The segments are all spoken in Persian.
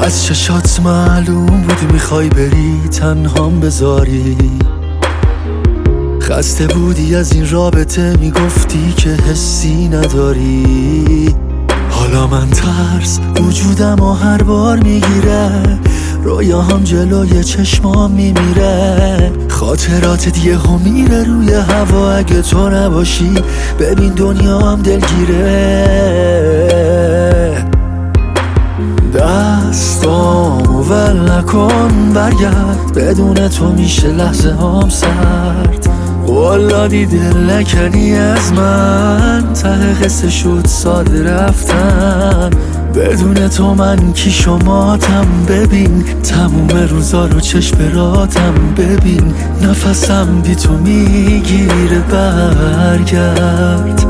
از چشات معلوم بود میخوای بری تنهام بذاری. خسته بودی از این رابطه، میگفتی که حسی نداری. حالا من ترس وجودم و هر بار میگیره، رویاهام جلوی چشمام میمیره. خاطرات یهو میره روی هوا، اگه تو نباشی ببین دنیام دلگیره. دستامو ول نکن برگرد، بدون تو میشه لحظه هام سرد. والله دل نکنی از من، ته قصه شد ساده رفتن. بدون تو من کی شماتم ببین، تموم روزا رو چشم راتم ببین. نفسم بی تو میگیره برگرد.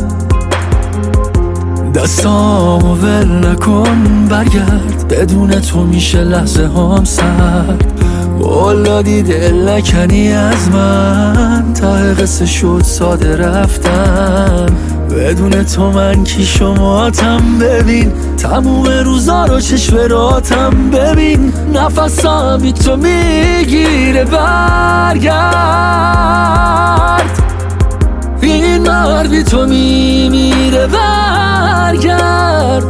دستامو ول نکن برگرد، بدون تو میشه لحظه هام سرد. والله دل نکنی از من، ته قصه شد ساده رفتن. بدون تو من کی شماتم ببین، تموم روزا رو چشم راتم ببین. نفسم بی تو میگیره برگرد. این مرد بی تو میمیره برگرد.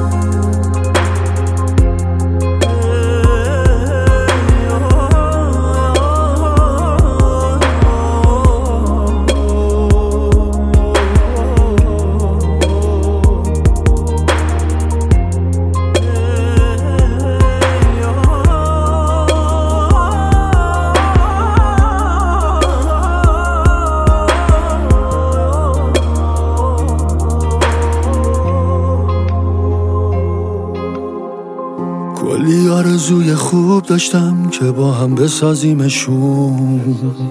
کلی آرزوی خوب داشتم که با هم بسازیمشون.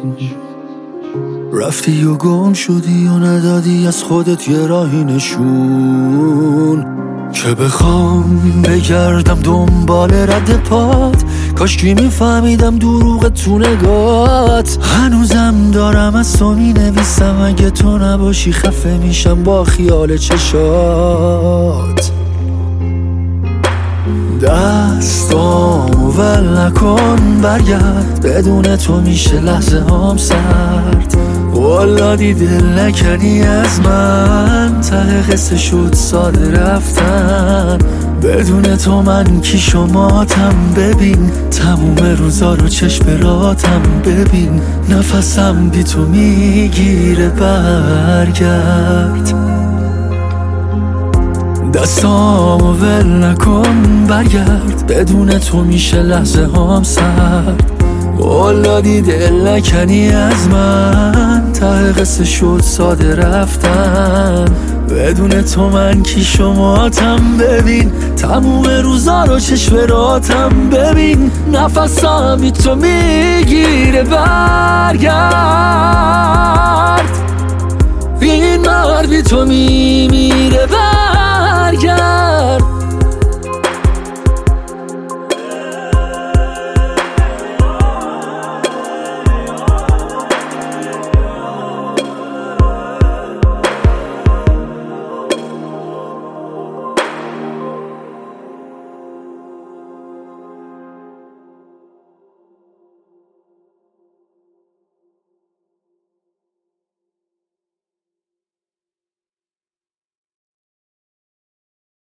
رفتی و گم شدی و ندادی از خودت یه راهی نشون. که بخوام بگردم دنبال رد پات، کاشکی میفهمیدم دروغ تو نگات. هنوزم دارم از تو مینویسم، اگه تو نباشی خفه میشم با خیال چشات. دستامو ول نکن برگرد، بدون تو میشه لحظه هام سرد. والله دل نکنی از من، ته قصه شد ساده رفتن. بدون تو من کی شماتم ببین، تموم روزا رو چشم راتم ببین. نفسم بی تو میگیره برگرد. دستامو ول نکن برگرد، بدون تو میشه لحظه هام سرد. والله دل نکنی از من، ته قصه شد ساده رفتن. بدون تو من کی شماتم ببین، تموم روزا رو چشم راتم ببین. نفسم بی تو میگیره برگرد. این مرد بی تو میمیره برگرد.